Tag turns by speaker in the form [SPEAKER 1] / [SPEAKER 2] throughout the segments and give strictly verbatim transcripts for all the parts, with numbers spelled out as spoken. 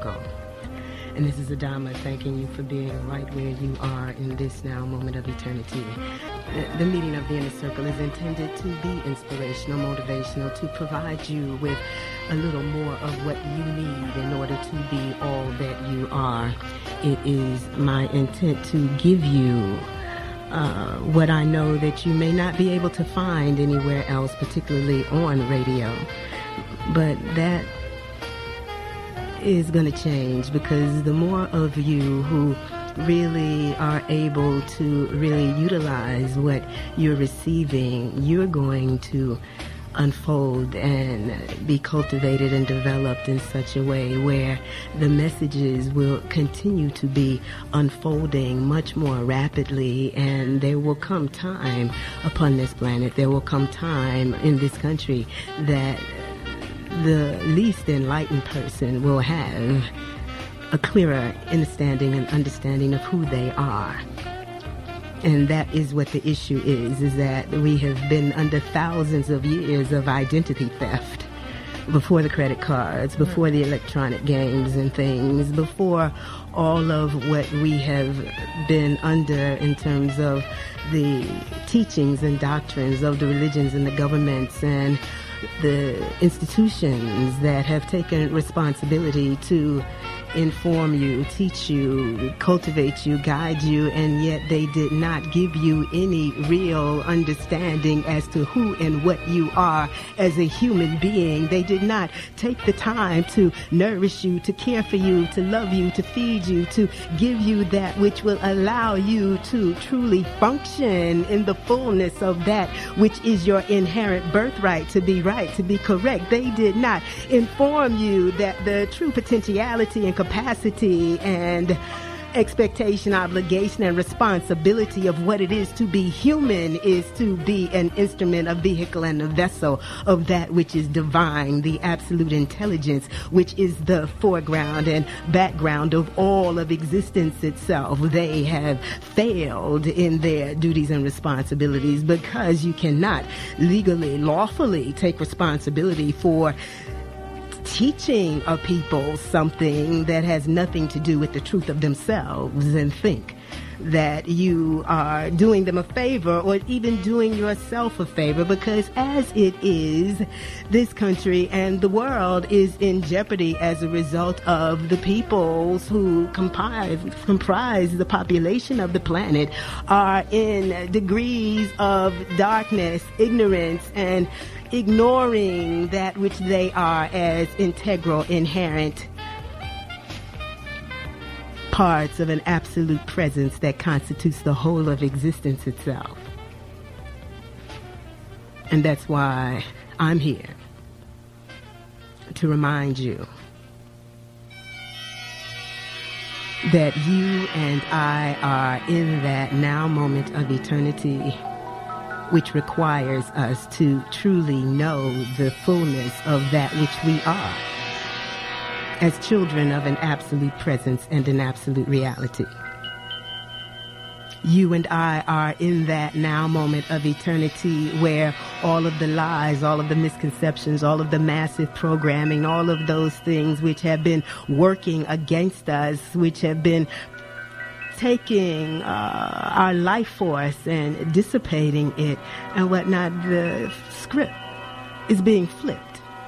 [SPEAKER 1] Circle. And this is Adama thanking you for being right where you are in this now moment of eternity. The, the meeting of the Inner Circle is intended to be inspirational, motivational, to provide you with a little more of what you need in order to be all that you are. It is my intent to give you uh, what I know that you may not be able to find anywhere else, particularly on radio. But that is going to change, because the more of you who really are able to really utilize what you're receiving, you're going to unfold and be cultivated and developed in such a way where the messages will continue to be unfolding much more rapidly, and there will come time upon this planet, there will come time in this country that the least enlightened person will have a clearer understanding and understanding of who they are. And that is what the issue is, is that we have been under thousands of years of identity theft before the credit cards, before the electronic games and things, before all of what we have been under in terms of the teachings and doctrines of the religions and the governments and the institutions that have taken responsibility to inform you, teach you, cultivate you, guide you, and yet they did not give you any real understanding as to who and what you are as a human being. They did not take the time to nourish you, to care for you, to love you, to feed you, to give you that which will allow you to truly function in the fullness of that which is your inherent birthright, to be right, to be correct. They did not inform you that the true potentiality and capacity and expectation, obligation, and responsibility of what it is to be human is to be an instrument, a vehicle, and a vessel of that which is divine, the absolute intelligence, which is the foreground and background of all of existence itself. They have failed in their duties and responsibilities because you cannot legally, lawfully take responsibility for teaching a people something that has nothing to do with the truth of themselves and think that you are doing them a favor or even doing yourself a favor, because as it is, this country and the world is in jeopardy as a result of the peoples who comprise, comprise the population of the planet are in degrees of darkness, ignorance, and ignoring that which they are as integral, inherent parts of an absolute presence that constitutes the whole of existence itself. And that's why I'm here to remind you that you and I are in that now moment of eternity, which requires us to truly know the fullness of that which we are as children of an absolute presence and an absolute reality. You and I are in that now moment of eternity where all of the lies, all of the misconceptions, all of the massive programming, all of those things which have been working against us, which have been taking uh, our life force and dissipating it and whatnot, the script is being flipped.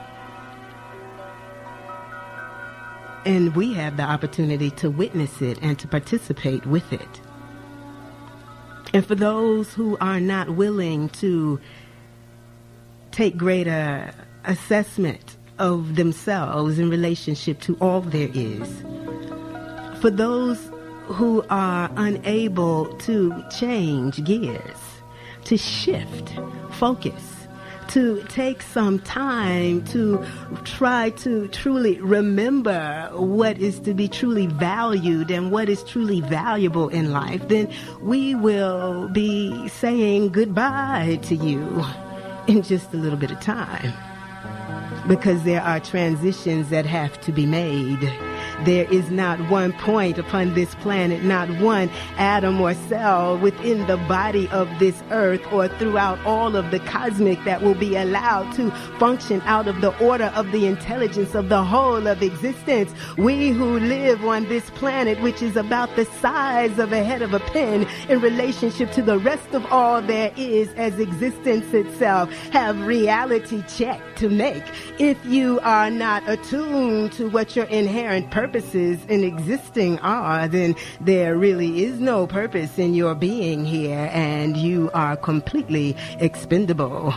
[SPEAKER 1] And we have the opportunity to witness it and to participate with it. And for those who are not willing to take greater assessment of themselves in relationship to all there is, for those who are unable to change gears, to shift focus, to take some time to try to truly remember what is to be truly valued and what is truly valuable in life, then we will be saying goodbye to you in just a little bit of time. because there are transitions that have to be made. There is not one point upon this planet, not one atom or cell within the body of this earth or throughout all of the cosmic that will be allowed to function out of the order of the intelligence of the whole of existence. We who live on this planet, which is about the size of a head of a pin in relationship to the rest of all there is as existence itself, have reality check to make. If you are not attuned to what your inherent purposes in existing are, then there really is no purpose in your being here, and you are completely expendable.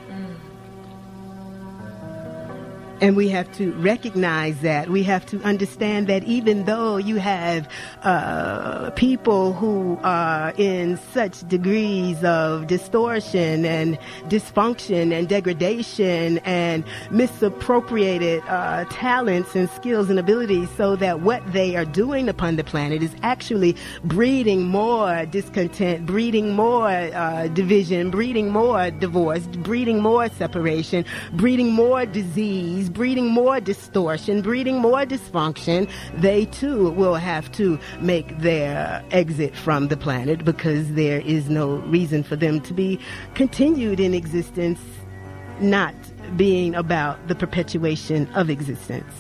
[SPEAKER 1] And we have to recognize that. We have to understand that even though you have uh, people who are in such degrees of distortion and dysfunction and degradation and misappropriated uh, talents and skills and abilities, so that what they are doing upon the planet is actually breeding more discontent, breeding more uh, division, breeding more divorce, breeding more separation, breeding more disease, breeding more distortion, breeding more dysfunction, they too will have to make their exit from the planet, because there is no reason for them to be continued in existence, not being about the perpetuation of existence.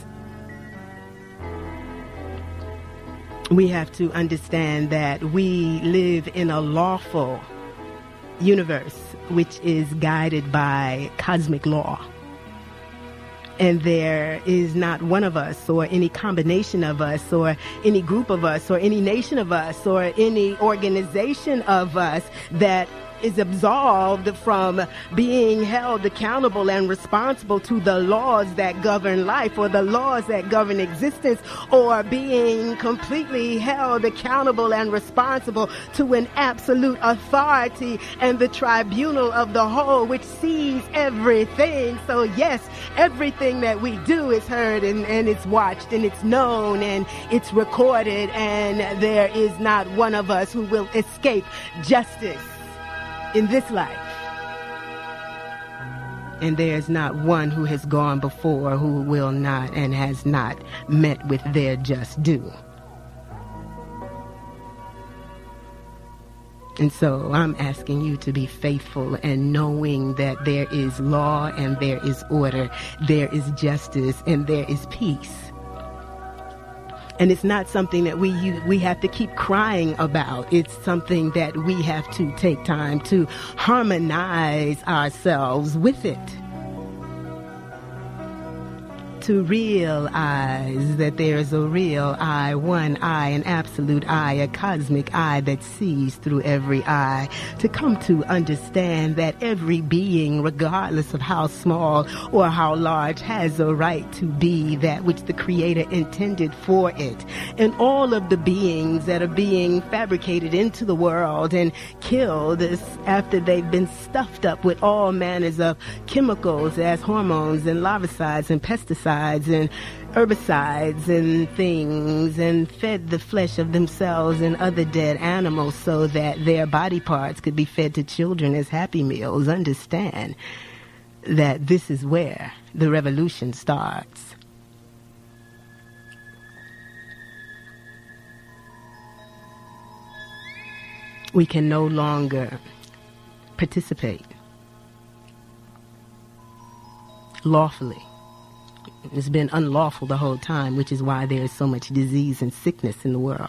[SPEAKER 1] We have to understand that we live in a lawful universe which is guided by cosmic law. And there is not one of us, or any combination of us, or any group of us, or any nation of us, or any organization of us that is absolved from being held accountable and responsible to the laws that govern life, or the laws that govern existence, or being completely held accountable and responsible to an absolute authority and the tribunal of the whole, which sees everything. So yes, everything that we do is heard, and, and it's watched, and it's known, and it's recorded, and there is not one of us who will escape justice in this life. And there's not one who has gone before who will not and has not met with their just due. And so I'm asking you to be faithful and knowing that there is law and there is order, there is justice and there is peace. And it's not something that we we have to keep crying about. It's something that we have to take time to harmonize ourselves with it. To realize that there is a real I, one I, an absolute I, a cosmic I that sees through every eye. To come to understand that every being, regardless of how small or how large, has a right to be that which the Creator intended for it. And all of the beings that are being fabricated into the world and killed after they've been stuffed up with all manners of chemicals as hormones and larvicides and pesticides and herbicides and things, and fed the flesh of themselves and other dead animals so that their body parts could be fed to children as happy meals. Understand that this is where the revolution starts. We can no longer participate lawfully. It's been unlawful the whole time, which is why there is so much disease and sickness in the world.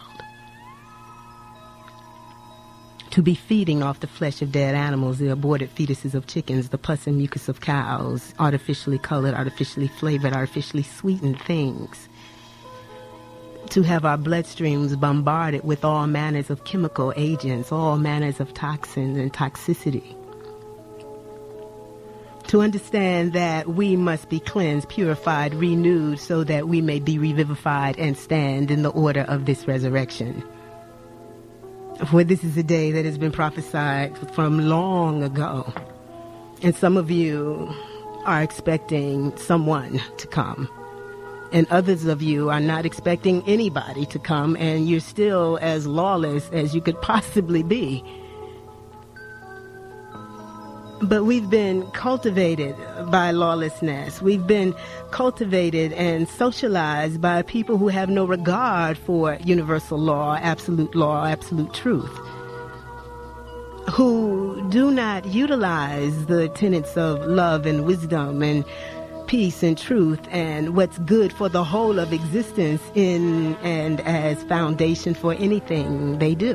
[SPEAKER 1] To be feeding off the flesh of dead animals, the aborted fetuses of chickens, the pus and mucus of cows, artificially colored, artificially flavored, artificially sweetened things. To have our bloodstreams bombarded with all manners of chemical agents, all manners of toxins and toxicity. To understand that we must be cleansed, purified, renewed, so that we may be revivified and stand in the order of this resurrection. For this is a day that has been prophesied from long ago. And some of you are expecting someone to come. And others of you are not expecting anybody to come, and you're still as lawless as you could possibly be. But we've been cultivated by lawlessness. We've been cultivated and socialized by people who have no regard for universal law, absolute law, absolute truth, who do not utilize the tenets of love and wisdom and peace and truth and what's good for the whole of existence in and as foundation for anything they do.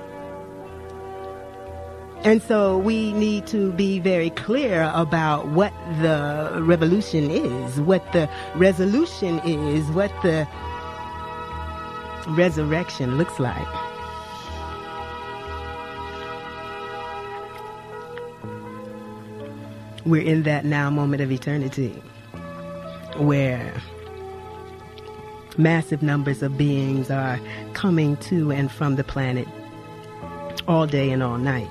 [SPEAKER 1] And so we need to be very clear about what the revolution is, what the resolution is, what the resurrection looks like. We're in that now moment of eternity where massive numbers of beings are coming to and from the planet all day and all night.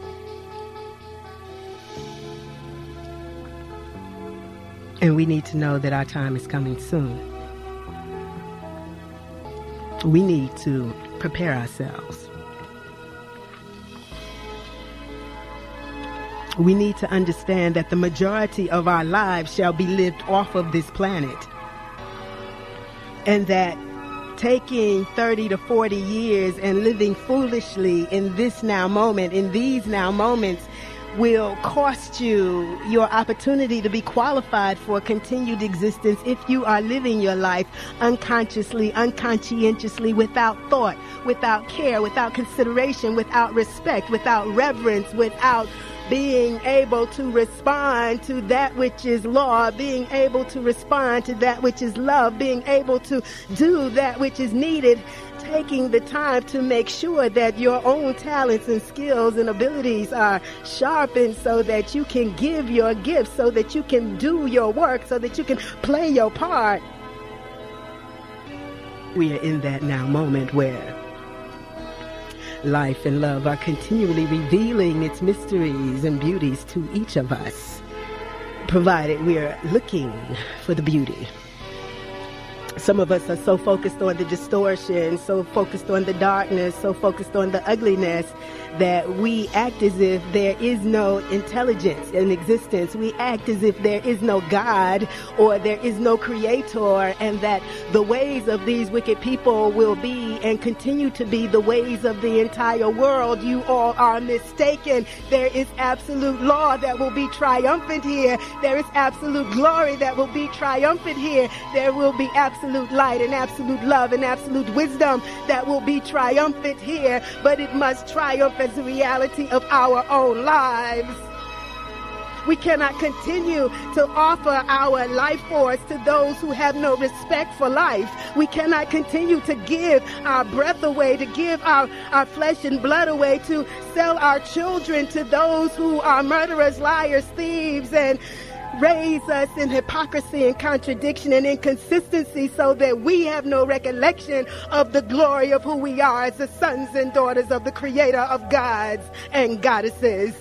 [SPEAKER 1] And we need to know that our time is coming soon. We need to prepare ourselves. We need to understand that the majority of our lives shall be lived off of this planet. And that taking thirty to forty years and living foolishly in this now moment, in these now moments, will cost you your opportunity to be qualified for continued existence if you are living your life unconsciously, unconscientiously, without thought, without care, without consideration, without respect, without reverence, without being able to respond to that which is law, being able to respond to that which is love, being able to do that which is needed, taking the time to make sure that your own talents and skills and abilities are sharpened so that you can give your gifts, so that you can do your work, so that you can play your part. We are in that now moment where life and love are continually revealing its mysteries and beauties to each of us, provided we are looking for the beauty. Some of us are so focused on the distortion, so focused on the darkness, so focused on the ugliness, that we act as if there is no intelligence in existence. We act as if there is no God or there is no creator, and that the ways of these wicked people will be and continue to be the ways of the entire world. You all are mistaken. There is absolute law that will be triumphant here. There is absolute glory that will be triumphant here. There will be absolute light and absolute love and absolute wisdom that will be triumphant here, but it must triumph as the reality of our own lives. We cannot continue to offer our life force to those who have no respect for life. We cannot continue to give our breath away, to give our, our flesh and blood away, to sell our children to those who are murderers, liars, thieves, and raise us in hypocrisy and contradiction and inconsistency, so that we have no recollection of the glory of who we are as the sons and daughters of the Creator of gods and goddesses.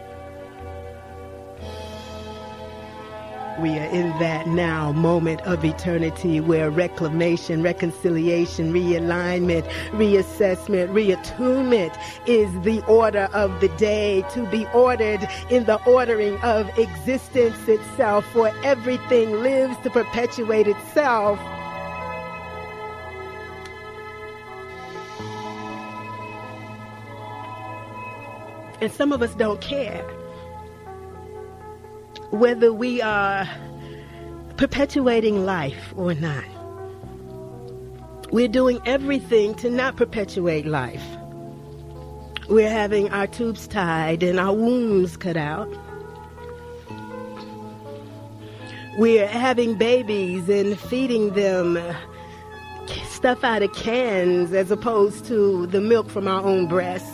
[SPEAKER 1] We are in that now moment of eternity where reclamation, reconciliation, realignment, reassessment, reattunement is the order of the day, to be ordered in the ordering of existence itself, for everything lives to perpetuate itself. And some of us don't care whether we are perpetuating life or not. We're doing everything to not perpetuate life. We're having our tubes tied and our wombs cut out. We're having babies and feeding them stuff out of cans as opposed to the milk from our own breasts.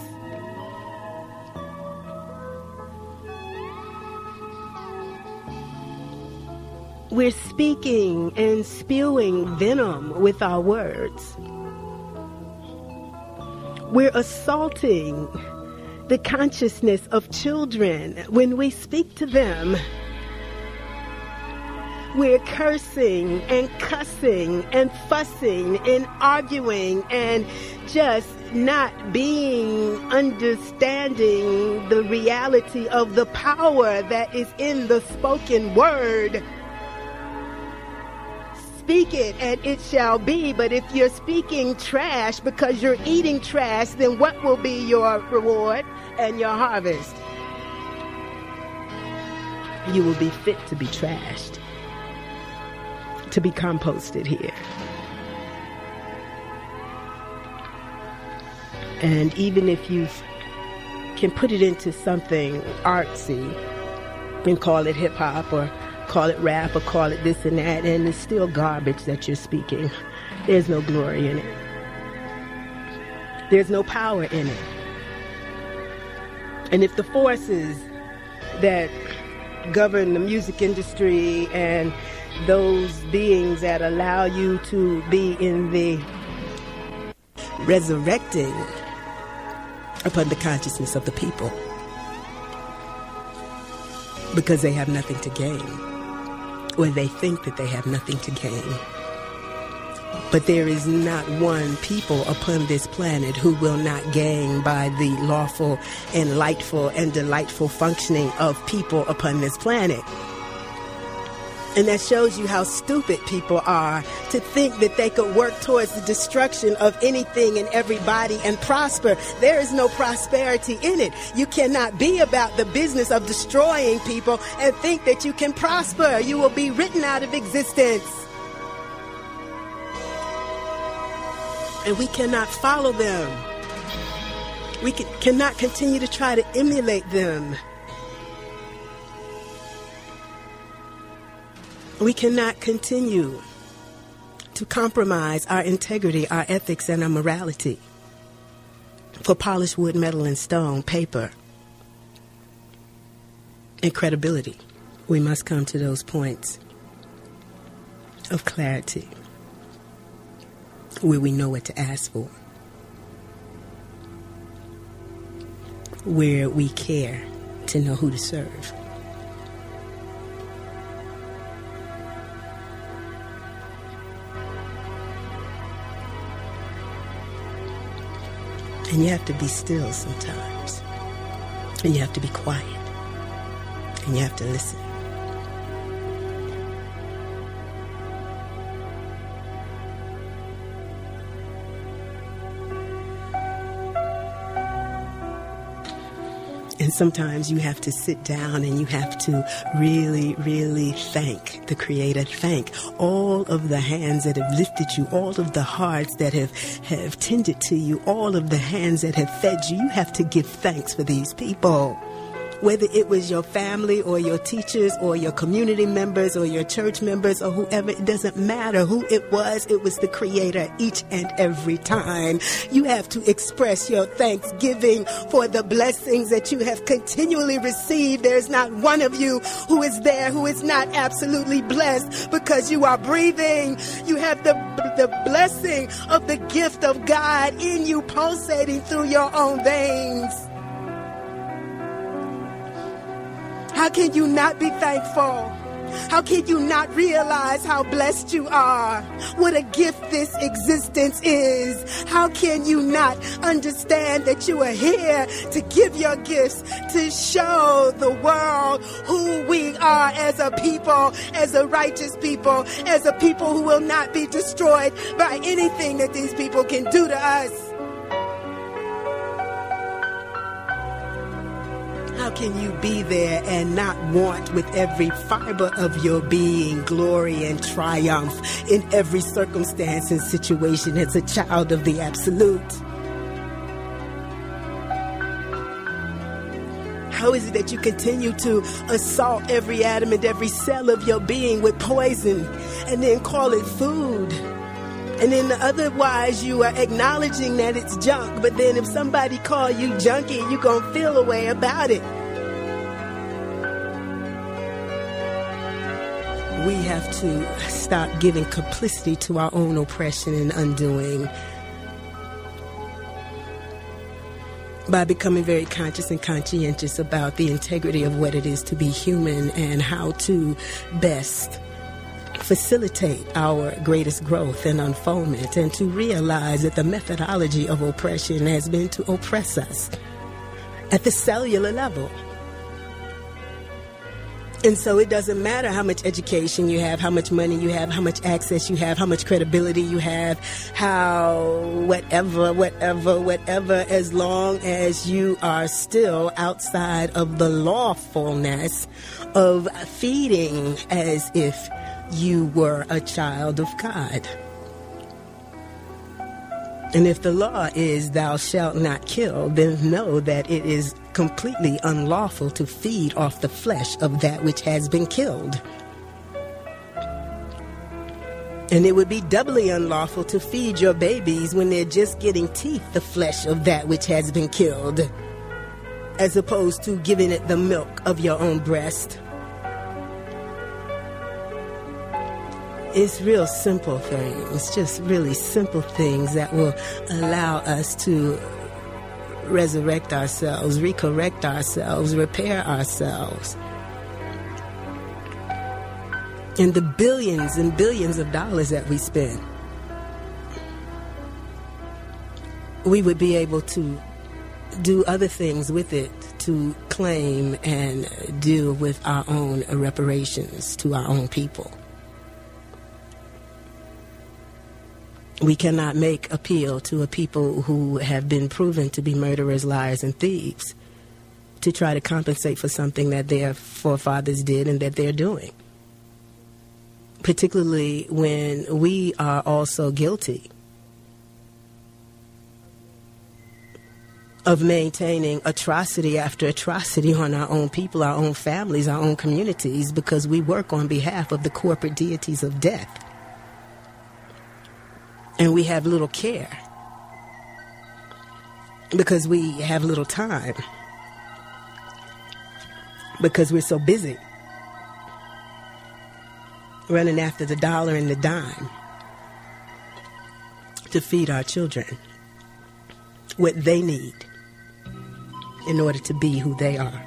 [SPEAKER 1] We're speaking and spewing venom with our words. We're assaulting the consciousness of children when we speak to them. we're cursing and cussing and fussing and arguing and just not being understanding the reality of the power that is in the spoken word. Speak it and it shall be. But if you're speaking trash because you're eating trash, then what will be your reward and your harvest? You will be fit to be trashed, to be composted here. And even if you can put it into something artsy and call it hip-hop or call it rap or call it this and that, and it's still garbage that you're speaking. There's no glory in it. There's no power in it. And if the forces that govern the music industry and those beings that allow you to be in the resurrecting upon the consciousness of the people, because they have nothing to gain, or they think that they have nothing to gain. But there is not one people upon this planet who will not gain by the lawful and lightful and delightful functioning of people upon this planet. And that shows you how stupid people are to think that they could work towards the destruction of anything and everybody and prosper. There is no prosperity in it. You cannot be about the business of destroying people and think that you can prosper. You will be written out of existence. And we cannot follow them. We can, cannot continue to try to emulate them. We cannot continue to compromise our integrity, our ethics, and our morality for polished wood, metal, and stone, paper, and credibility. We must come to those points of clarity where we know what to ask for, where we care to know who to serve. And you have to be still sometimes. And you have to be quiet. And you have to listen. And sometimes you have to sit down and you have to really, really thank the Creator. Thank all of the hands that have lifted you, all of the hearts that have, have tended to you, all of the hands that have fed you. You have to give thanks for these people. Whether it was your family or your teachers or your community members or your church members or whoever, it doesn't matter who it was. It was the Creator each and every time. You have to express your thanksgiving for the blessings that you have continually received. There's not one of you who is there who is not absolutely blessed because you are breathing. You have the, the blessing of the gift of God in you pulsating through your own veins. How can you not be thankful? How can you not realize how blessed you are? What a gift this existence is. How can you not understand that you are here to give your gifts, to show the world who we are as a people, as a righteous people, as a people who will not be destroyed by anything that these people can do to us? How can you be there and not want with every fiber of your being glory and triumph in every circumstance and situation as a child of the absolute? How is it that you continue to assault every atom and every cell of your being with poison and then call it food? And then otherwise you are acknowledging that it's junk, but then if somebody call you junky, you're going to feel a way about it. We have to stop giving complicity to our own oppression and undoing by becoming very conscious and conscientious about the integrity of what it is to be human and how to best facilitate our greatest growth and unfoldment, and to realize that the methodology of oppression has been to oppress us at the cellular level. And so it doesn't matter how much education you have, how much money you have, how much access you have, how much credibility you have, how whatever, whatever, whatever, as long as you are still outside of the lawfulness of feeding as if you were a child of God. And if the law is thou shalt not kill, then know that it is completely unlawful to feed off the flesh of that which has been killed. And it would be doubly unlawful to feed your babies when they're just getting teeth the flesh of that which has been killed, as opposed to giving it the milk of your own breast. It's real simple things, just really simple things that will allow us to resurrect ourselves, recorrect ourselves, repair ourselves. And the billions and billions of dollars that we spend, we would be able to do other things with it to claim and deal with our own reparations to our own people. We cannot make appeal to a people who have been proven to be murderers, liars, and thieves to try to compensate for something that their forefathers did and that they're doing. Particularly when we are also guilty of maintaining atrocity after atrocity on our own people, our own families, our own communities, because we work on behalf of the corporate deities of death. And we have little care because we have little time, because we're so busy running after the dollar and the dime to feed our children what they need in order to be who they are.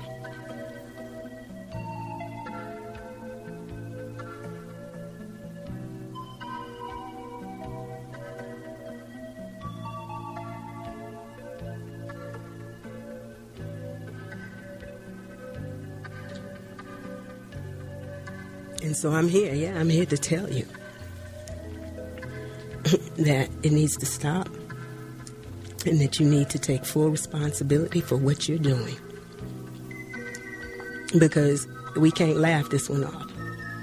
[SPEAKER 1] And so I'm here, yeah, I'm here to tell you that it needs to stop and that you need to take full responsibility for what you're doing. Because we can't laugh this one off.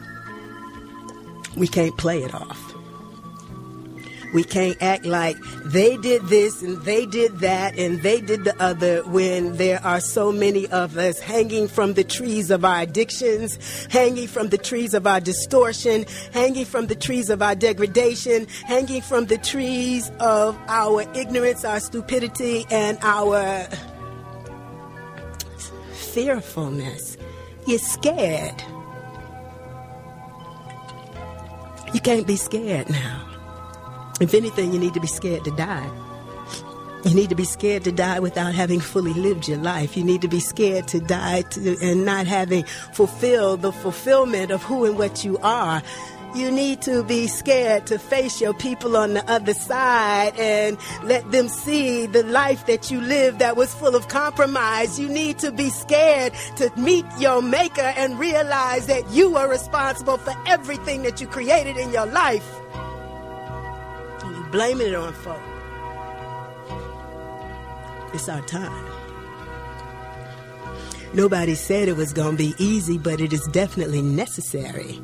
[SPEAKER 1] We can't play it off. We can't act like they did this and they did that and they did the other when there are so many of us hanging from the trees of our addictions, hanging from the trees of our distortion, hanging from the trees of our degradation, hanging from the trees of our ignorance, our stupidity, and our fearfulness. You're scared. You can't be scared now. If anything, you need to be scared to die. You need to be scared to die without having fully lived your life. You need to be scared to die to, and not having fulfilled the fulfillment of who and what you are. You need to be scared to face your people on the other side and let them see the life that you lived that was full of compromise. You need to be scared to meet your maker and realize that you are responsible for everything that you created in your life. Blaming it on folk. It's our time. Nobody said it was going to be easy, but it is definitely necessary.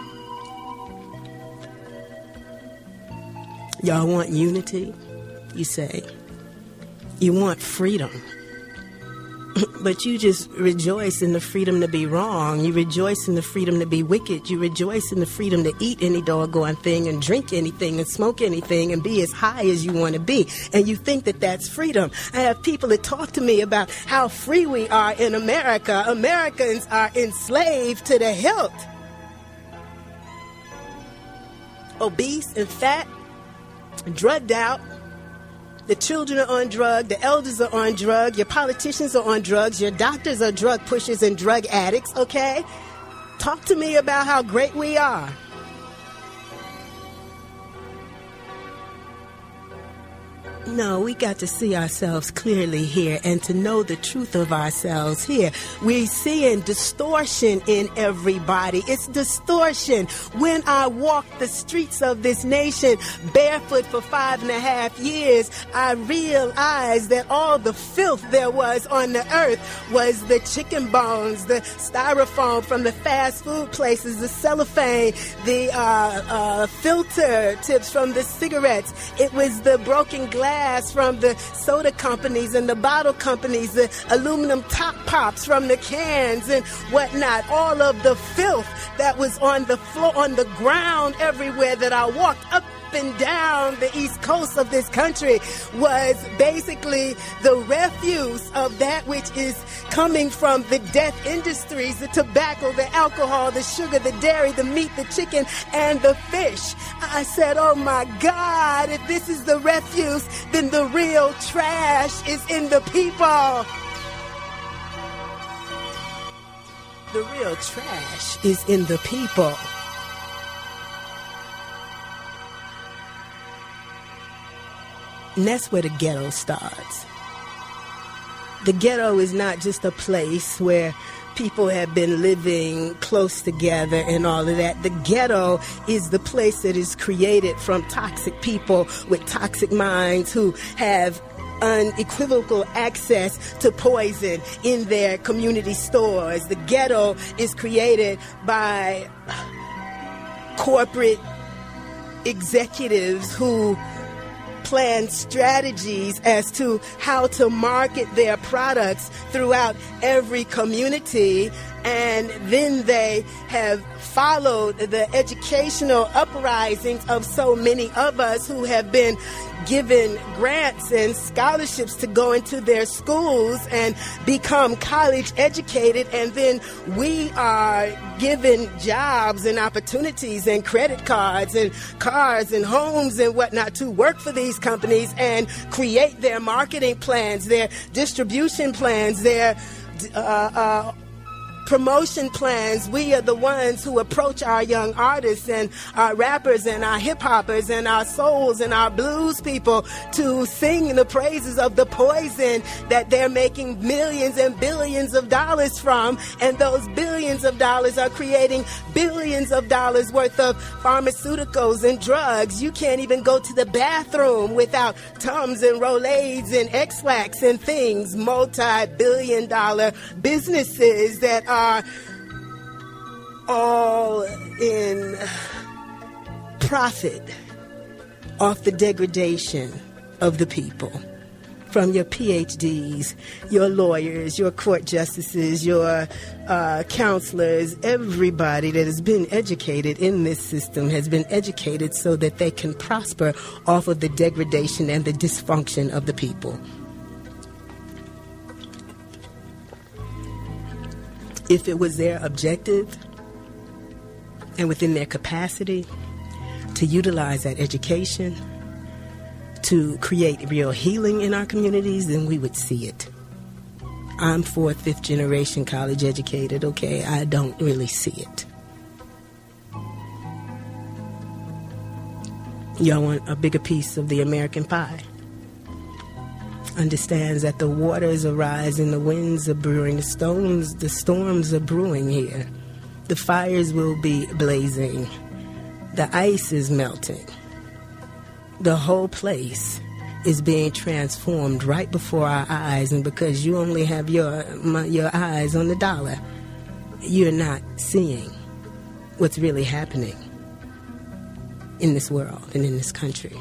[SPEAKER 1] Y'all want unity, you say. You want freedom. But you just rejoice in the freedom to be wrong. You rejoice in the freedom to be wicked. You rejoice in the freedom to eat any doggone thing and drink anything and smoke anything and be as high as you want to be. And you think that that's freedom. I have people that talk to me about how free we are in America. Americans are enslaved to the hilt. Obese and fat, drugged out. The children are on drug, the elders are on drug, your politicians are on drugs, your doctors are drug pushers and drug addicts, okay? Talk to me about how great we are. No, we got to see ourselves clearly here and to know the truth of ourselves here. We're seeing distortion in everybody. It's distortion. When I walked the streets of this nation barefoot for five and a half years, I realized that all the filth there was on the earth was the chicken bones, the styrofoam from the fast food places, the cellophane, the uh, uh, filter tips from the cigarettes. It was the broken glass from the soda companies and the bottle companies, the aluminum top pops from the cans and whatnot. All of the filth that was on the floor, on the ground everywhere that I walked up and down the east coast of this country was basically the refuse of that which is coming from the death industries, the tobacco, the alcohol, the sugar, the dairy, the meat, the chicken, and the fish. I said, oh my God, if this is the refuse, then the real trash is in the people. The real trash is in the people. And that's where the ghetto starts. The ghetto is not just a place where people have been living close together and all of that. The ghetto is the place that is created from toxic people with toxic minds who have unequivocal access to poison in their community stores. The ghetto is created by corporate executives who plan strategies as to how to market their products throughout every community, and then they have followed the educational uprisings of so many of us who have been given grants and scholarships to go into their schools and become college educated, and then we are given jobs and opportunities and credit cards and cars and homes and whatnot to work for these companies and create their marketing plans, their distribution plans, their uh, uh, promotion plans. We are the ones who approach our young artists and our rappers and our hip-hoppers and our souls and our blues people to sing the praises of the poison that they're making millions and billions of dollars from, and those billions of dollars are creating billions of dollars worth of pharmaceuticals and drugs. You can't even go to the bathroom without Tums and Rolaids and X-Lax and things. Multi-billion dollar businesses that are all in profit off the degradation of the people. From your P H Ds, your lawyers, your court justices, your uh, counselors, everybody that has been educated in this system has been educated so that they can prosper off of the degradation and the dysfunction of the people. If it was their objective and within their capacity to utilize that education to create real healing in our communities, then we would see it. I'm fourth, fifth generation college educated, okay? I don't really see it. Y'all want a bigger piece of the American pie? Understands that the waters are rising, the winds are brewing, the stones, the storms are brewing here. The fires will be blazing. The ice is melting. The whole place is being transformed right before our eyes, and because you only have your my, your eyes on the dollar, you're not seeing what's really happening in this world and in this country.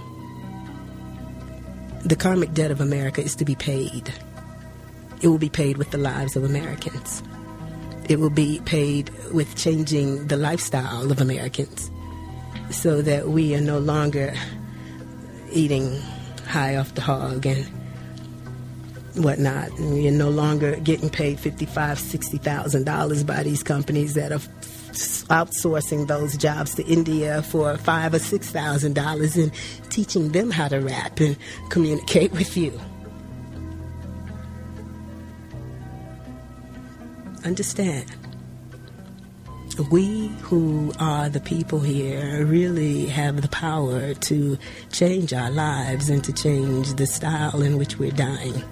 [SPEAKER 1] The karmic debt of America is to be paid. It will be paid with the lives of Americans. It will be paid with changing the lifestyle of Americans so that we are no longer eating high off the hog and whatnot. And we are no longer getting paid fifty-five thousand dollars, sixty thousand dollars by these companies that are outsourcing those jobs to India for five or six thousand dollars and teaching them how to rap and communicate with you. Understand, We who are the people here really have the power to change our lives and to change the style in which we're dying.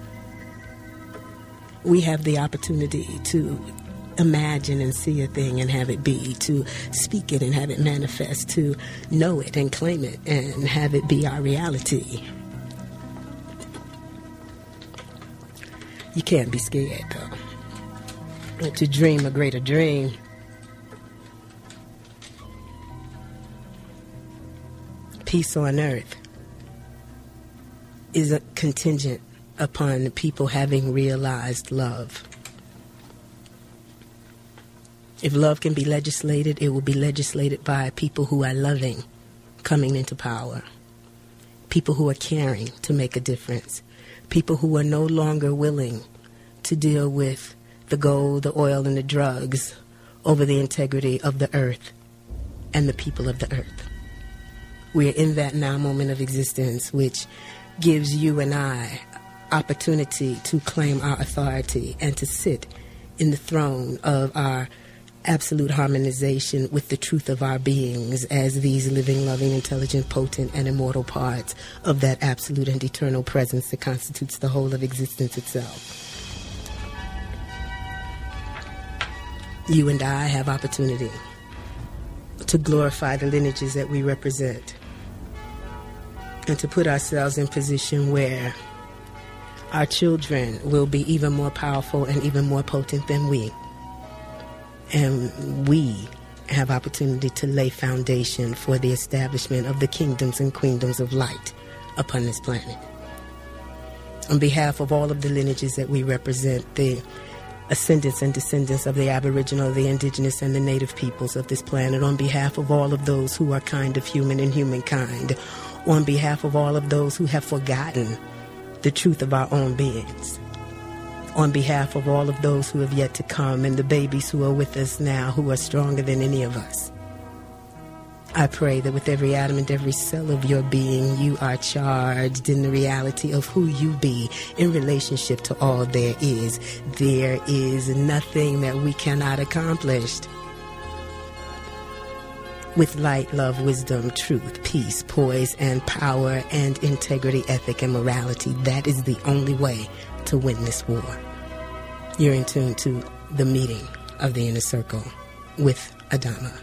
[SPEAKER 1] We have the opportunity to imagine and see a thing and have it be, to speak it and have it manifest, to know it and claim it and have it be our reality. You can't be scared, though, to dream a greater dream. Peace on earth is a contingent upon people having realized love. If love can be legislated, it will be legislated by people who are loving coming into power, people who are caring to make a difference, people who are no longer willing to deal with the gold, the oil, and the drugs over the integrity of the earth and the people of the earth. We're in that now moment of existence, which gives you and I opportunity to claim our authority and to sit in the throne of our absolute harmonization with the truth of our beings as these living, loving, intelligent, potent, and immortal parts of that absolute and eternal presence that constitutes the whole of existence itself. You and I have opportunity to glorify the lineages that we represent and to put ourselves in position where our children will be even more powerful and even more potent than we. And we have opportunity to lay foundation for the establishment of the kingdoms and queendoms of light upon this planet. On behalf of all of the lineages that we represent, the ascendants and descendants of the Aboriginal, the indigenous, and the native peoples of this planet, on behalf of all of those who are kind of human and humankind, on behalf of all of those who have forgotten the truth of our own beings, on behalf of all of those who have yet to come and the babies who are with us now who are stronger than any of us, I pray that with every atom and every cell of your being, you are charged in the reality of who you be in relationship to all there is. There is nothing that we cannot accomplish. With light, love, wisdom, truth, peace, poise, and power, and integrity, ethic, and morality, that is the only way to win this war. You're in tune to the meeting of the Inner Circle with Adama.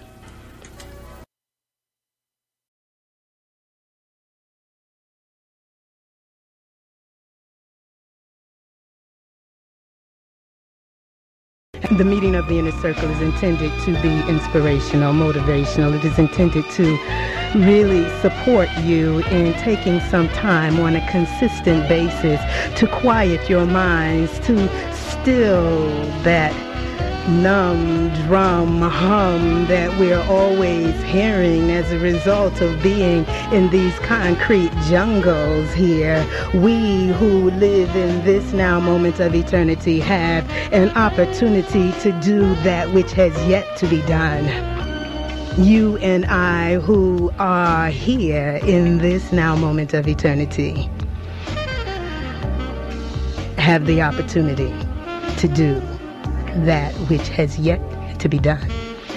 [SPEAKER 2] The meeting of the Inner Circle is intended to be inspirational, motivational. It is intended to really support you in taking some time on a consistent basis to quiet your minds, to still that numb drum hum that we're always hearing as a result of being in these concrete jungles here. We who live in this now moment of eternity have an opportunity to do that which has yet to be done. You and I who are here in this now moment of eternity have the opportunity to do that which has yet to be done.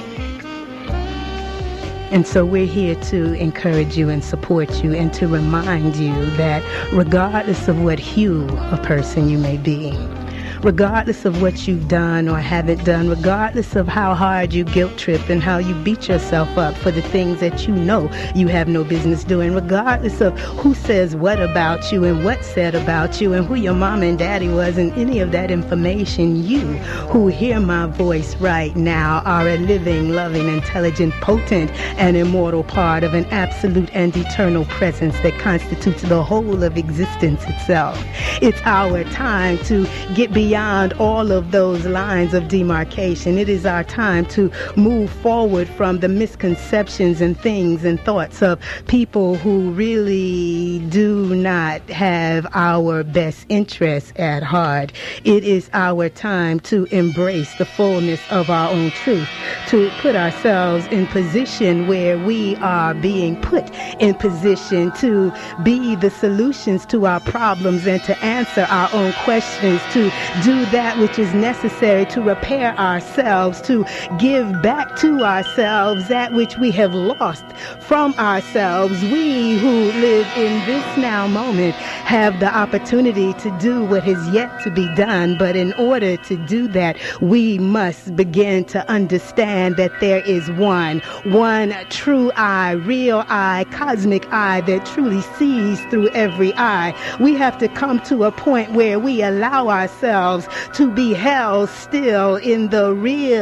[SPEAKER 2] And so we're here to encourage you and support you and to remind you that regardless of what hue of person you may be, regardless of what you've done or haven't done, regardless of how hard you guilt trip and how you beat yourself up for the things that you know you have no business doing, regardless of who says what about you and what said about you and who your mom and daddy was and any of that information, you who hear my voice right now are a living, loving, intelligent, potent, and immortal part of an absolute and eternal presence that constitutes the whole of existence itself. It's our time to get beyond Beyond all of those lines of demarcation. It is our time to move forward from the misconceptions and things and thoughts of people who really do not have our best interests at heart. It is our time to embrace the fullness of our own truth, to put ourselves in position where we are being put in position to be the solutions to our problems and to answer our own questions, to do that which is necessary to repair ourselves, to give back to ourselves that which we have lost from ourselves. We who live in this now moment have the opportunity to do what has yet to be done, but in order to do that, we must begin to understand that there is one, one true eye, real eye, cosmic eye that truly sees through every eye. We have to come to a point where we allow ourselves to be held still in the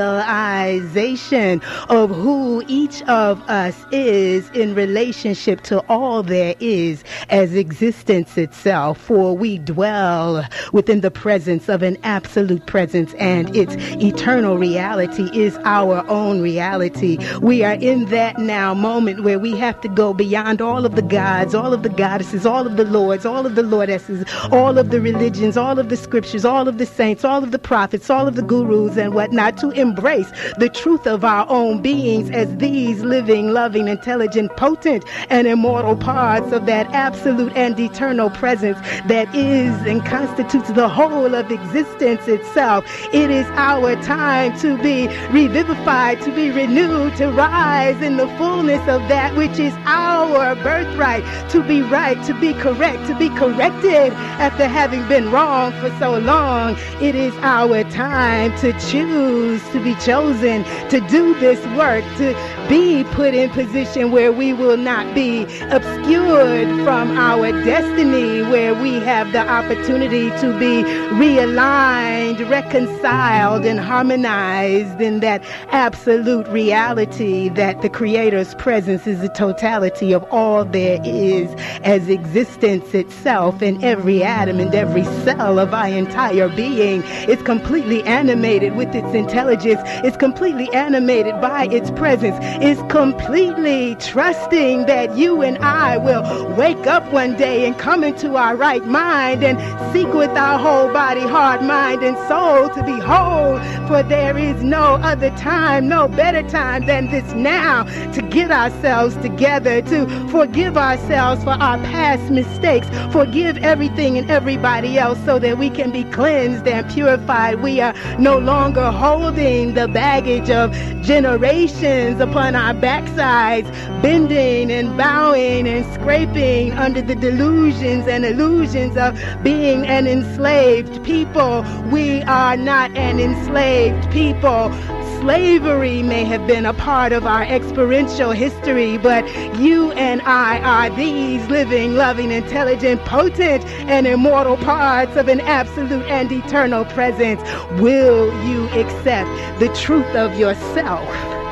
[SPEAKER 2] realization of who each of us is in relationship to all there is as existence itself. For we dwell within the presence of an absolute presence, and its eternal reality is our own reality. We are in that now moment where we have to go beyond all of the gods, all of the goddesses, all of the lords, all of the lordesses, all of the religions, all of the scriptures, all of the saints, all of the prophets, all of the gurus and whatnot, to embrace the truth of our own beings as these living, loving, intelligent, potent, and immortal parts of that absolute and eternal presence that is and constitutes the whole of existence itself. It is our time to be revivified, to be renewed, to rise in the fullness of that which is our birthright, to be right, to be correct, to be corrected after having been wrong for so long. It is our time to choose, to be chosen, to do this work, to be put in position where we will not be obscured from our destiny, where we have the opportunity to be realigned, reconciled, and harmonized in that absolute reality that the Creator's presence is the totality of all there is as existence itself, in every atom and every cell of our entire being. It's completely animated with its intelligence. It's completely animated by its presence. It's completely trusting that you and I will wake up one day and come into our right mind and seek with our whole body, heart, mind, and soul to be whole. For there is no other time, no better time than this now, to get ourselves together, to forgive ourselves for our past mistakes, forgive everything and everybody else so that we can be cleansed and purified. We are no longer holding the baggage of generations upon our backsides, bending and bowing and scraping under the delusions and illusions of being an enslaved people. We are not an enslaved people. Slavery may have been a part of our experiential history, but you and I are these living, loving, intelligent, potent, and immortal parts of an absolute and eternal presence. Will you accept the truth of yourself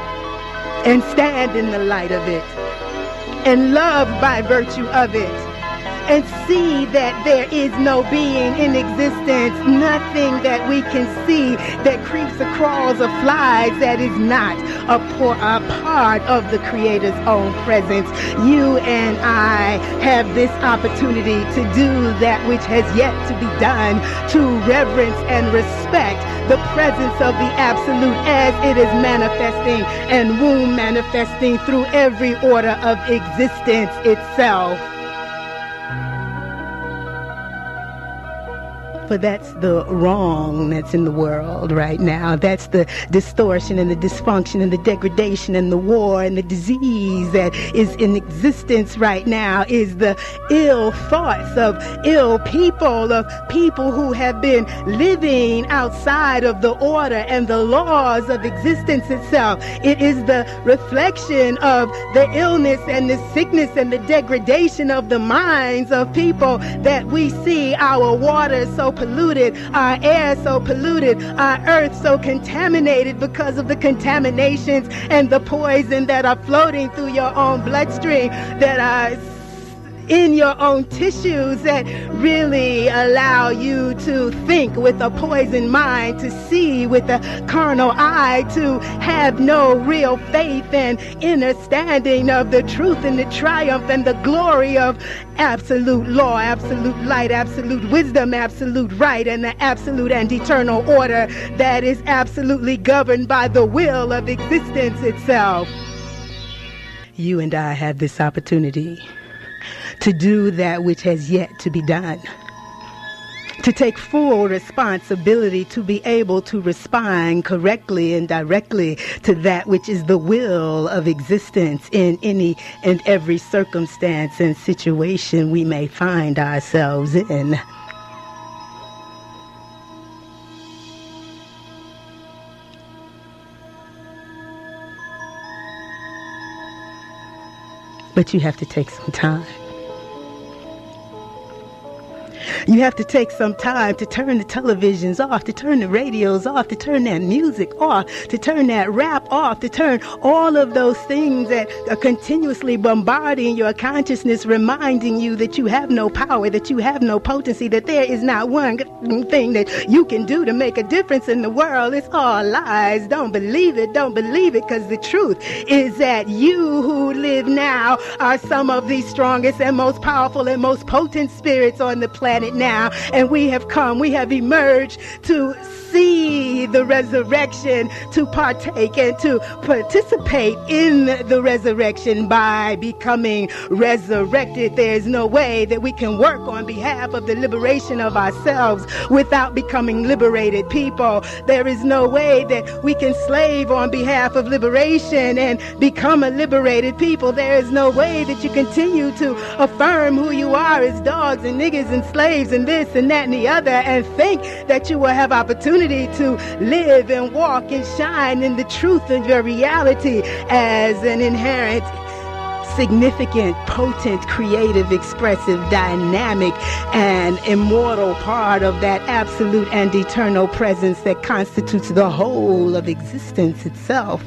[SPEAKER 2] and stand in the light of it and love by virtue of it, and see that there is no being in existence, nothing that we can see that creeps or crawls or flies that is not a, por- a part of the Creator's own presence. You and I have this opportunity to do that which has yet to be done, to reverence and respect the presence of the Absolute as it is manifesting and womb manifesting through every order of existence itself. For that's the wrong that's in the world right now. That's the distortion and the dysfunction and the degradation and the war and the disease that is in existence right now, is the ill thoughts of ill people, of people who have been living outside of the order and the laws of existence itself. It is the reflection of the illness and the sickness and the degradation of the minds of people that we see our water so polluted, our air so polluted, our earth so contaminated because of the contaminations and the poison that are floating through your own bloodstream, that are in your own tissues, that really allow you to think with a poisoned mind, to see with a carnal eye, to have no real faith and understanding of the truth and the triumph and the glory of absolute law, absolute light, absolute wisdom, absolute right, and the absolute and eternal order that is absolutely governed by the will of existence itself. You and I have this opportunity to do that which has yet to be done, to take full responsibility, to be able to respond correctly and directly to that which is the will of existence in any and every circumstance and situation we may find ourselves in. But you have to take some time. You have to take some time to turn the televisions off, to turn the radios off, to turn that music off, to turn that rap off, to turn all of those things that are continuously bombarding your consciousness, reminding you that you have no power, that you have no potency, that there is not one thing that you can do to make a difference in the world. It's all lies. Don't believe it. Don't believe it, because the truth is that you who live now are some of the strongest and most powerful and most potent spirits on the planet now, and we have come, we have emerged to see the resurrection, to partake and to participate in the resurrection by becoming resurrected. There is no way that we can work on behalf of the liberation of ourselves without becoming liberated people. There is no way that we can slave on behalf of liberation and become a liberated people. There is no way that you continue to affirm who you are as dogs and niggas and slaves and this and that and the other and think that you will have opportunity to live and walk and shine in the truth of your reality as an inherent, significant, potent, creative, expressive, dynamic, and immortal part of that absolute and eternal presence that constitutes the whole of existence itself.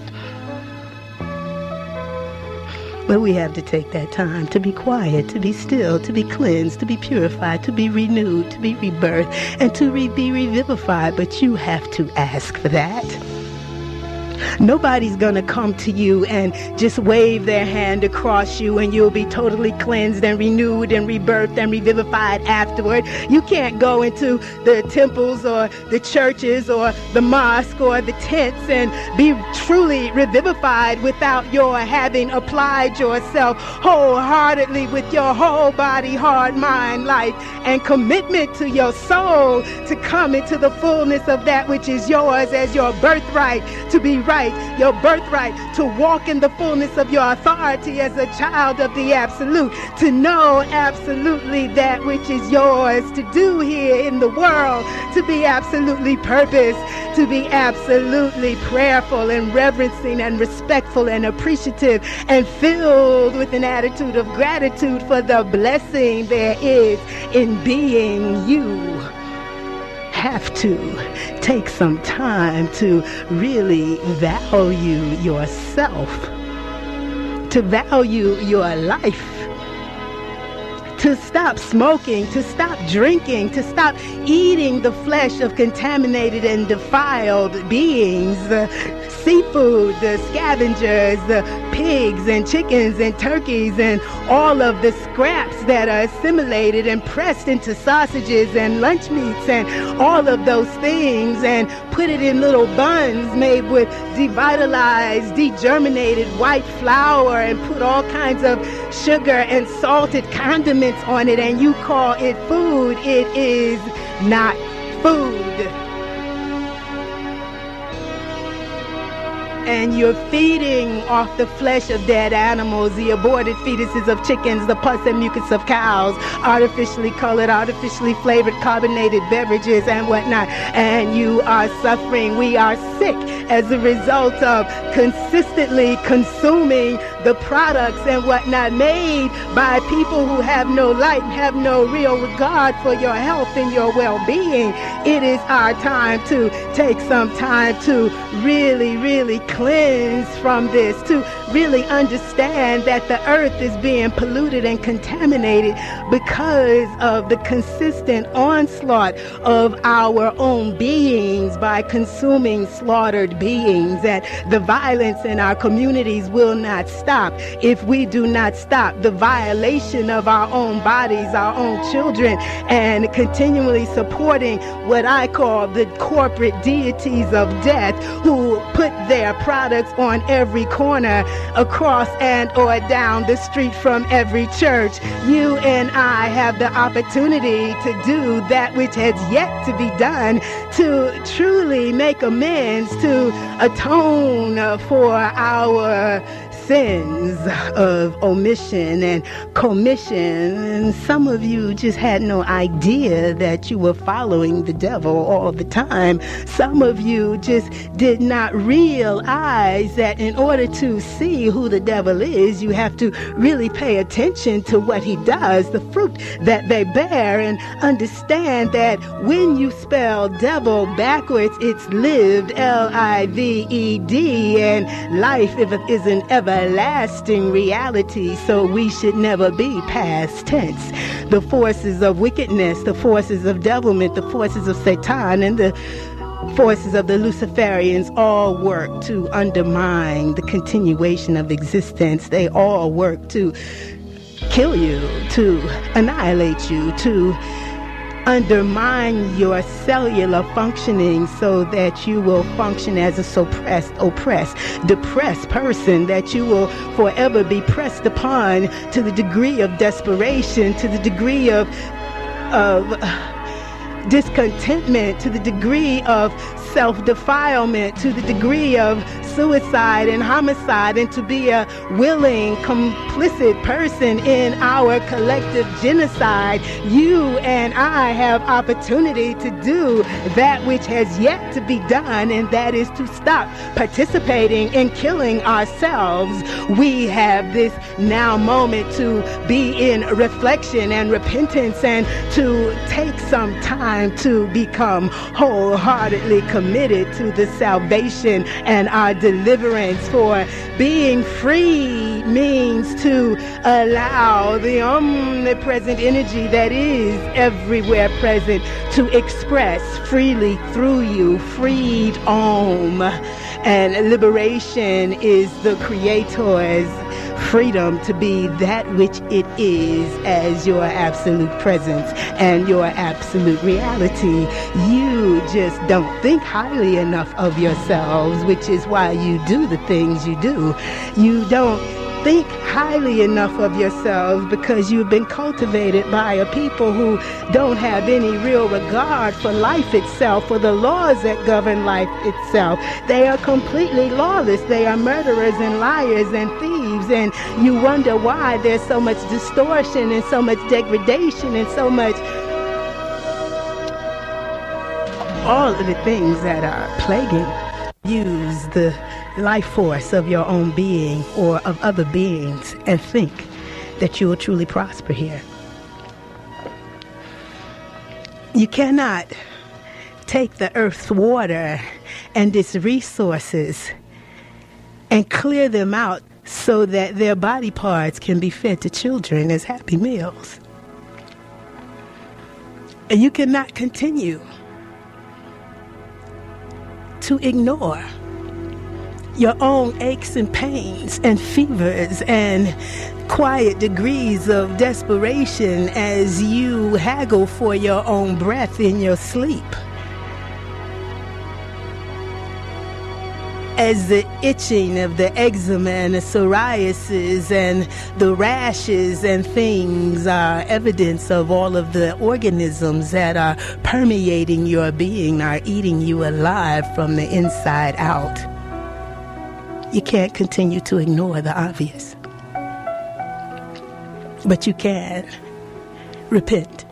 [SPEAKER 2] But we have to take that time to be quiet, to be still, to be cleansed, to be purified, to be renewed, to be rebirthed, and to re- be revivified. But you have to ask for that. Nobody's going to come to you and just wave their hand across you and you'll be totally cleansed and renewed and rebirthed and revivified afterward. You can't go into the temples or the churches or the mosque or the tents and be truly revivified without your having applied yourself wholeheartedly with your whole body, heart, mind, life, and commitment to your soul to come into the fullness of that which is yours as your birthright, to be right, your birthright, to walk in the fullness of your authority as a child of the absolute, to know absolutely that which is yours to do here in the world, to be absolutely purposed, to be absolutely prayerful and reverencing and respectful and appreciative and filled with an attitude of gratitude for the blessing there is in being you. Have to take some time to really value yourself, to value your life, to stop smoking, to stop drinking, to stop eating the flesh of contaminated and defiled beings, the seafood, the scavengers, the pigs and chickens and turkeys and all of the scraps that are assimilated and pressed into sausages and lunch meats and all of those things, and put it in little buns made with devitalized, degerminated white flour and put all kinds of sugar and salted condiments on it, and you call it food. It is not food. And you're feeding off the flesh of dead animals, the aborted fetuses of chickens, the pus and mucus of cows, artificially colored, artificially flavored, carbonated beverages and whatnot. And you are suffering. We are sick as a result of consistently consuming the products and whatnot made by people who have no light and have no real regard for your health and your well-being. It is our time to take some time to really, really cleanse from this, to really understand that the earth is being polluted and contaminated because of the consistent onslaught of our own beings by consuming slaughtered beings, and the violence in our communities will not stop stop, if we do not stop the violation of our own bodies, our own children, and continually supporting what I call the corporate deities of death, who put their products on every corner, across and or down the street from every church, you and I have the opportunity to do that which has yet to be done, to truly make amends, to atone for our sins of omission and commission. And some of you just had no idea that you were following the devil all the time. Some of you just did not realize that in order to see who the devil is, you have to really pay attention to what he does, the fruit that they bear, and understand that when you spell devil backwards, it's lived, L I V E D, and life if it is an everlasting reality, so we should never be past tense. The forces of wickedness, the forces of devilment, the forces of Satan, and the forces of the Luciferians all work to undermine the continuation of existence. They all work to kill you, to annihilate you, to undermine your cellular functioning so that you will function as a suppressed, oppressed, depressed person, that you will forever be pressed upon to the degree of desperation, to the degree of of discontentment, to the degree of self-defilement, to the degree of suicide and homicide, and to be a willing, complicit person in our collective genocide. You and I have opportunity to do that which has yet to be done, and that is to stop participating in killing ourselves. We have this now moment to be in reflection and repentance, and to take some time to become wholeheartedly committed to the salvation and our deliverance. For being free means to allow the omnipresent energy that is everywhere present to express freely through you. Freed Om. And liberation is the Creator's freedom to be that which it is as your absolute presence and your absolute reality. You just don't think highly enough of yourselves, which is why you do the things you do. You don't think highly enough of yourselves because you've been cultivated by a people who don't have any real regard for life itself, for the laws that govern life itself. They are completely lawless. They are murderers and liars and thieves, and you wonder why there's so much distortion and so much degradation and so much all of the things that are plaguing. Use the life force of your own being or of other beings and think that you will truly prosper here. You cannot take the earth's water and its resources and clear them out so that their body parts can be fed to children as happy meals. And you cannot continue to ignore your own aches and pains and fevers and quiet degrees of desperation as you haggle for your own breath in your sleep. As the itching of the eczema and the psoriasis and the rashes and things are evidence of all of the organisms that are permeating your being, are eating you alive from the inside out. You can't continue to ignore the obvious. But you can repent,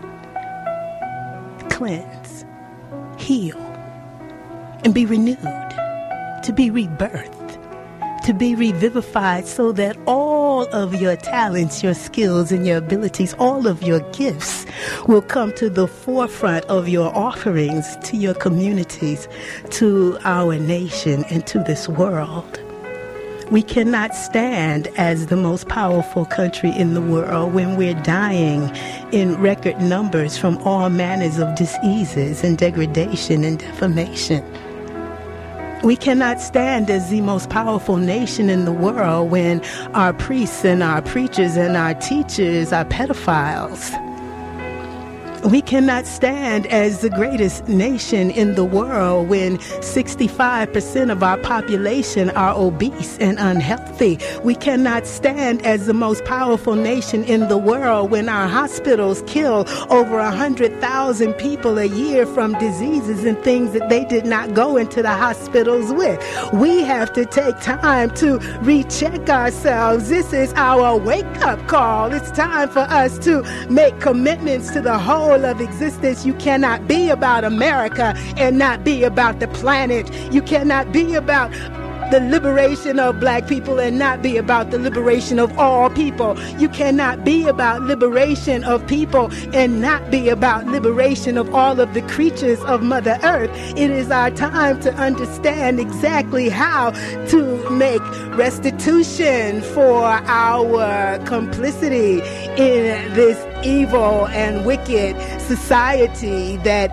[SPEAKER 2] cleanse, heal, and be renewed, to be rebirthed, to be revivified, so that all of your talents, your skills, and your abilities, all of your gifts will come to the forefront of your offerings to your communities, to our nation, and to this world. We cannot stand as the most powerful country in the world when we're dying in record numbers from all manners of diseases and degradation and defamation. We cannot stand as the most powerful nation in the world when our priests and our preachers and our teachers are pedophiles. We cannot stand as the greatest nation in the world when sixty-five percent of our population are obese and unhealthy. We cannot stand as the most powerful nation in the world when our hospitals kill over one hundred thousand people a year from diseases and things that they did not go into the hospitals with. We have to take time to recheck ourselves. This is our wake-up call. It's time for us to make commitments to the whole of existence. You cannot be about America and not be about the planet. You cannot be about the liberation of black people and not be about the liberation of all people. You cannot be about liberation of people and not be about liberation of all of the creatures of Mother Earth. It is our time to understand exactly how to make restitution for our complicity in this evil and wicked society that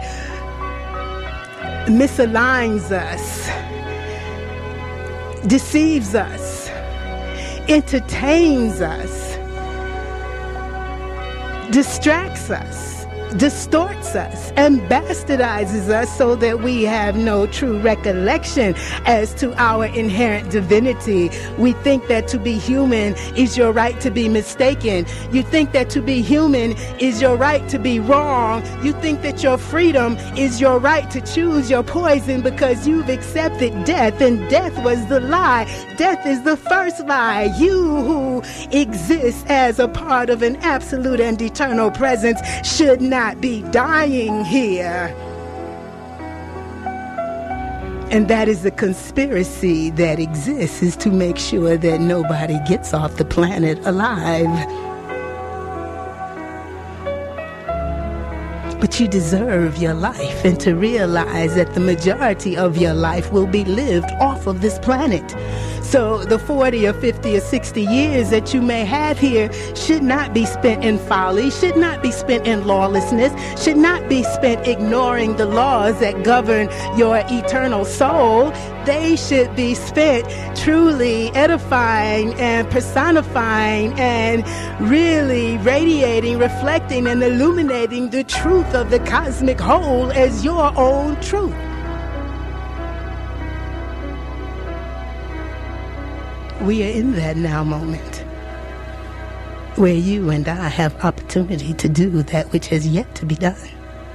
[SPEAKER 2] misaligns us, deceives us, entertains us, distracts us, distorts us, and bastardizes us so that we have no true recollection as to our inherent divinity. We think that to be human is your right to be mistaken. You think that to be human is your right to be wrong. You think that your freedom is your right to choose your poison because you've accepted death, and death was the lie. Death is the first lie. You who exist as a part of an absolute and eternal presence should not be dying here. And that is the conspiracy that exists, is to make sure that nobody gets off the planet alive. But you deserve your life, and to realize that the majority of your life will be lived off of this planet. So the forty or fifty or sixty years that you may have here should not be spent in folly, should not be spent in lawlessness, should not be spent ignoring the laws that govern your eternal soul. They should be spent truly edifying and personifying and really radiating, reflecting, and illuminating the truth of the cosmic whole as your own truth. We are in that now moment where you and I have opportunity to do that which has yet to be done.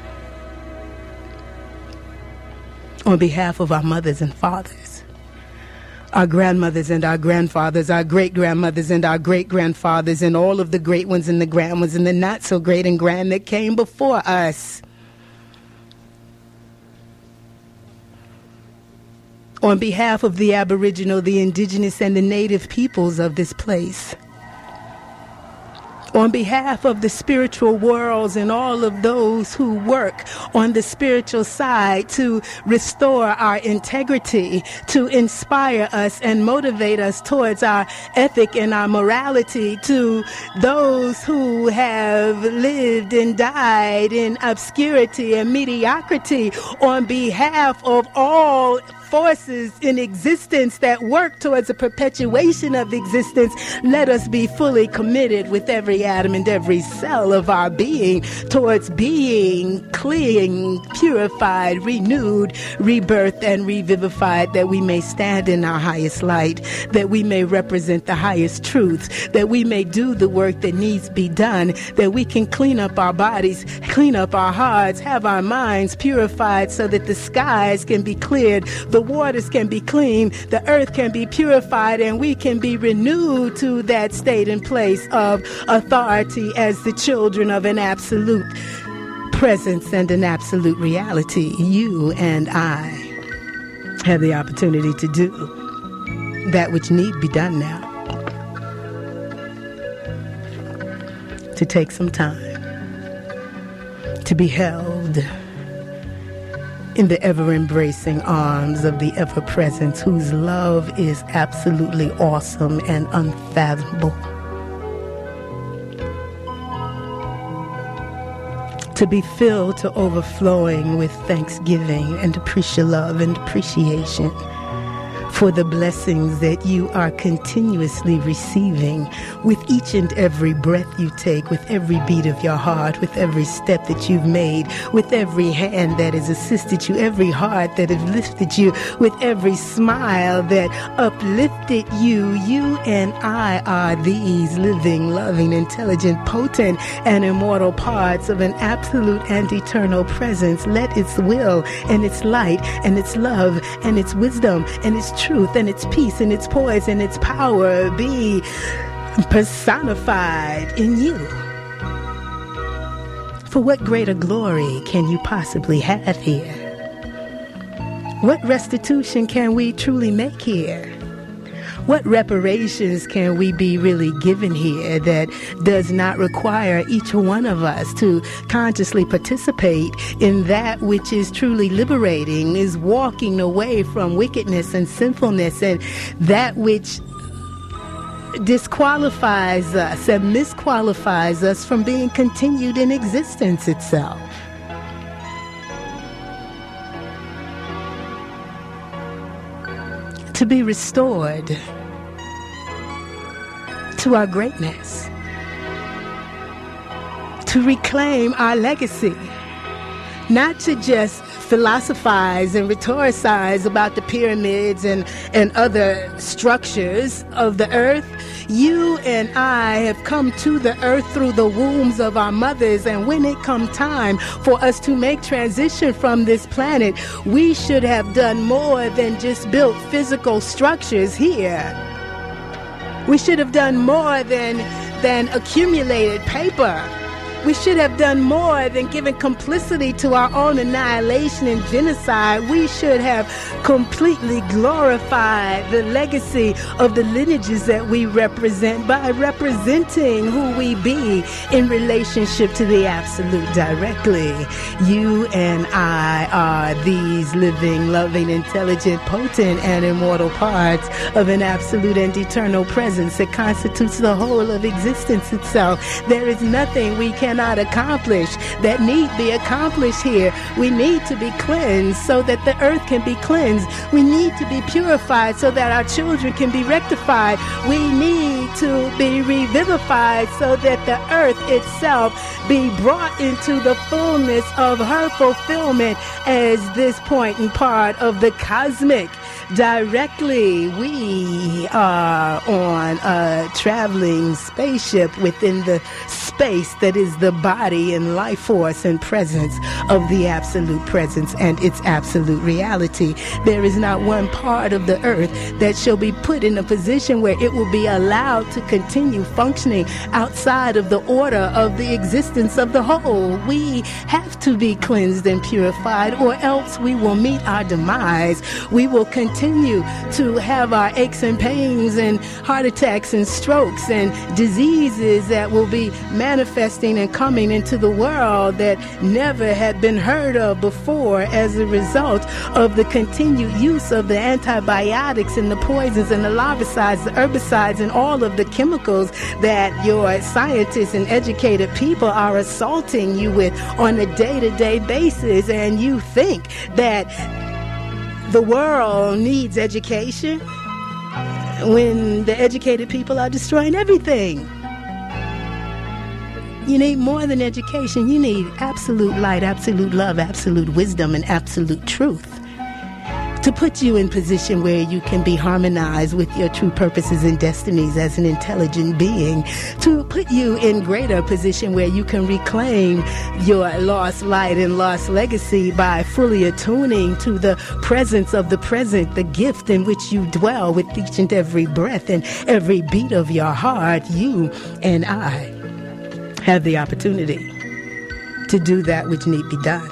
[SPEAKER 2] On behalf of our mothers and fathers, our grandmothers and our grandfathers, our great-grandmothers and our great-grandfathers, and all of the great ones and the grand ones and the not-so-great and grand that came before us. On behalf of the Aboriginal, the Indigenous, and the Native peoples of this place. On behalf of the spiritual worlds and all of those who work on the spiritual side to restore our integrity, to inspire us and motivate us towards our ethic and our morality, to those who have lived and died in obscurity and mediocrity, on behalf of all forces in existence that work towards a perpetuation of existence, let us be fully committed with every atom and every cell of our being towards being clean, purified, renewed, rebirthed, and revivified, that we may stand in our highest light, that we may represent the highest truths, that we may do the work that needs to be done, that we can clean up our bodies, clean up our hearts, have our minds purified so that the skies can be cleared, the waters can be clean, the earth can be purified, and we can be renewed to that state and place of authority as the children of an absolute presence and an absolute reality. You and I have the opportunity to do that which need be done now. To take some time to be held in the ever-embracing arms of the ever-presence, whose love is absolutely awesome and unfathomable. To be filled to overflowing with thanksgiving and appreciation, love and appreciation for the blessings that you are continuously receiving with each and every breath you take, with every beat of your heart, with every step that you've made, with every hand that has assisted you, every heart that has lifted you, with every smile that uplifted you. You and I are these living, loving, intelligent, potent, and immortal parts of an absolute and eternal presence. Let its will and its light and its love and its wisdom and its truth and its peace and its poise and its power be personified in you. For what greater glory can you possibly have here? What restitution can we truly make here? What reparations can we be really given here that does not require each one of us to consciously participate in that which is truly liberating, is walking away from wickedness and sinfulness and that which disqualifies us and misqualifies us from being continued in existence itself? To be restored to our greatness, to reclaim our legacy, not to just philosophize and rhetoricize about the pyramids and, and other structures of the earth. You and I have come to the earth through the wombs of our mothers, and when it come time for us to make transition from this planet, we should have done more than just built physical structures here. We should have done more than, than accumulated paper. We should have done more than given complicity to our own annihilation and genocide. We should have completely glorified the legacy of the lineages that we represent by representing who we be in relationship to the absolute directly. You and I are these living, loving, intelligent, potent, and immortal parts of an absolute and eternal presence that constitutes the whole of existence itself. There is nothing we can cannot accomplish that need be accomplished here. We need to be cleansed so that the earth can be cleansed. We need to be purified so that our children can be rectified. We need to be revivified so that the earth itself be brought into the fullness of her fulfillment as this point and part of the cosmic. Directly, we are on a traveling spaceship within the space that is the body and life force and presence of the absolute presence and its absolute reality. There is not one part of the earth that shall be put in a position where it will be allowed to continue functioning outside of the order of the existence of the whole. We have to be cleansed and purified, or else we will meet our demise. We will continue Continue to have our aches and pains and heart attacks and strokes and diseases that will be manifesting and coming into the world that never had been heard of before as a result of the continued use of the antibiotics and the poisons and the larvicides, the herbicides, and all of the chemicals that your scientists and educated people are assaulting you with on a day-to-day basis. And you think that the world needs education when the educated people are destroying everything. You need more than education. You need absolute light, absolute love, absolute wisdom, and absolute truth to put you in position where you can be harmonized with your true purposes and destinies as an intelligent being, to put you in greater position where you can reclaim your lost light and lost legacy by fully attuning to the presence of the present, the gift in which you dwell with each and every breath and every beat of your heart. You and I have the opportunity to do that which need be done,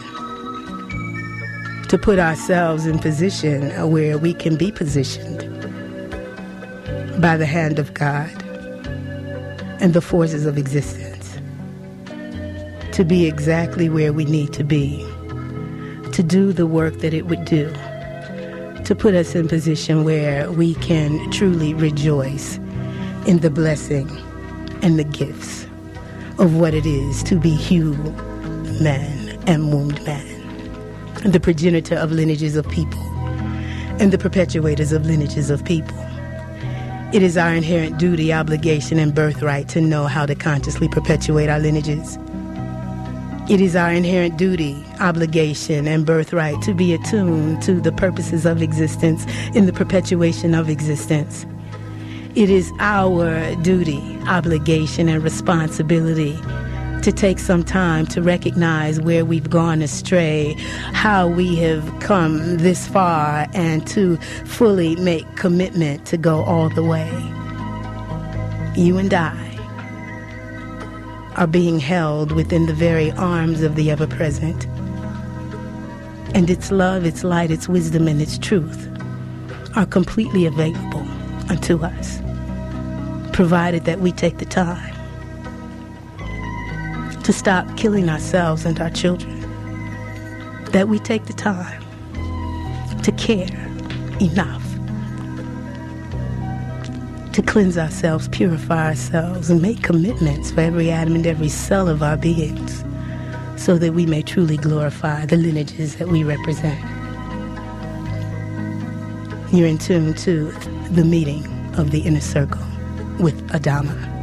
[SPEAKER 2] to put ourselves in position where we can be positioned by the hand of God and the forces of existence, to be exactly where we need to be, to do the work that it would do, to put us in position where we can truly rejoice in the blessing and the gifts of what it is to be human and wombed man, the progenitor of lineages of people, and the perpetuators of lineages of people. It is our inherent duty, obligation, and birthright to know how to consciously perpetuate our lineages. It is our inherent duty, obligation, and birthright to be attuned to the purposes of existence in the perpetuation of existence. It is our duty, obligation, and responsibility to take some time to recognize where we've gone astray, how we have come this far, and to fully make commitment to go all the way. You and I are being held within the very arms of the ever-present. And its love, its light, its wisdom, and its truth are completely available unto us, provided that we take the time to stop killing ourselves and our children, that we take the time to care enough to cleanse ourselves, purify ourselves, and make commitments for every atom and every cell of our beings so that we may truly glorify the lineages that we represent. You're in tune to the meeting of the inner circle with Adama.